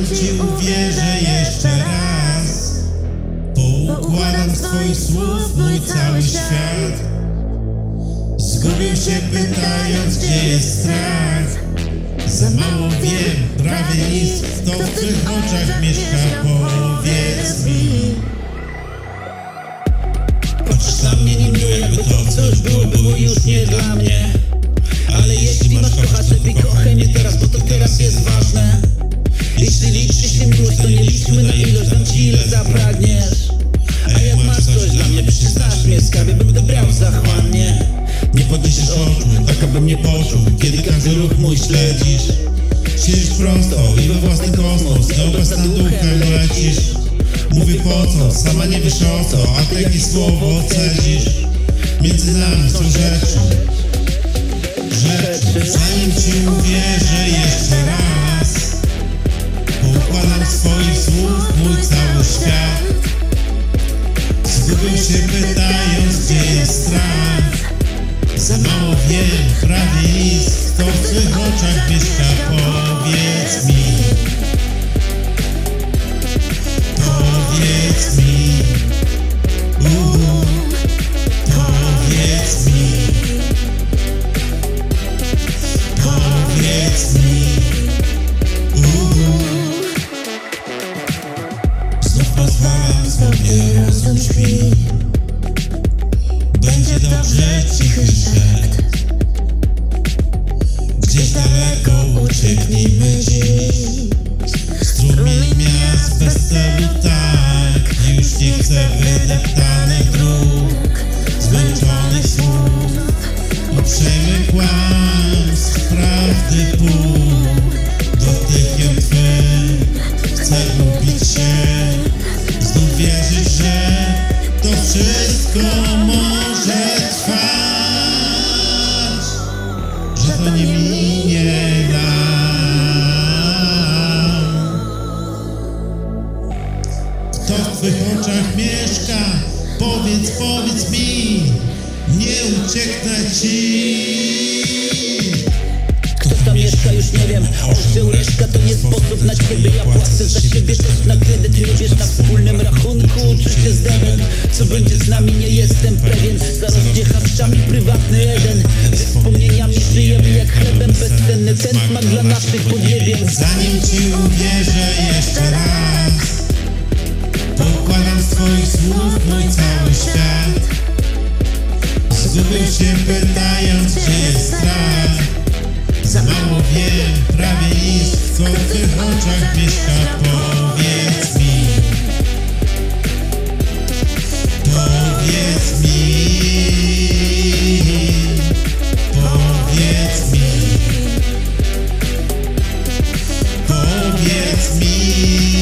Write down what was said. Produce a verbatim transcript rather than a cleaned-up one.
Zanim ci uwierzę jeszcze raz, poukładam z twoich słów mój cały świat. Zgubił się pytając, gdzie jest strach. Za mało wiem, prawie nic, kto w twych oczach mieszka, powiedz mi. Patrz na mnie niemiło, jakby to, co już było, było już nie dla mnie. Ale jeśli masz kochać, lepiej kochaj mnie teraz, bo to teraz jest ważne. Jeśli liczy się miłość, to nie liczmy na ilość, dam ci ile zapragniesz. A jak masz coś dla mnie, przyznasz mnie, skarbie, będę brał zachłannie. Nie podniesiesz oczu, tak abym nie poczuł, kiedy każdy ruch mój śledzisz. Siedzisz prosto i we własny kosmos, nieobecna duchem lecisz. Mówię po co, sama nie wiesz o co, a takie słowo cedzisz. Między nami są rzeczy, rzeczy. Zanim ci uwierzę jeszcze raz, poukładam z twoich słów mój cały świat. Zgubił się pytając, gdzie jest strach. Za mało wiem, prawie nic, kto w twych oczach mieszka, powiedz mi. Powiedz mi, uuu, powiedz mi. Powiedz mi, uuu. Znów pozwalam sobie, rozum śpi. Będzie dobrze, cichy szept. Gdzieś daleko ucieknijmy dziś. Strumień miast bez celu tak. Już nie chcę wydeptanych dróg, zmęczonych słów, uprzejmych kłamstw, prawdy pół. Dotykiem twym chcę ubić się, znów wierzyć, że to wszystko może trwać, że to nie minie nam. Kto w twych oczach mieszka? Powiedz, powiedz mi, nie ucieknę ci. Kto tam mieszka, już nie wiem. Orzeł reszka to nie sposób na ciebie. Ja płacę za siebie też na kredyt. Jedziesz na wspólnym rachunku, czy się zdechłem? Co będzie z nami, nie jestem pewien. Zarośnie haszczami prywatny Eden. Wspomnieniami żyjemy jak chlebem bezcenny. Ten smak dla naszych podjebien. Zanim ci uwierzę jeszcze raz, pokładam z twoich słów mój cały świat. Zgubił się pytając, gdzie jest strach. Za mało wiem, prawie nic, co w twych oczach mieszka, powiedz mi. Powiedz mi. Powiedz mi. Powiedz mi.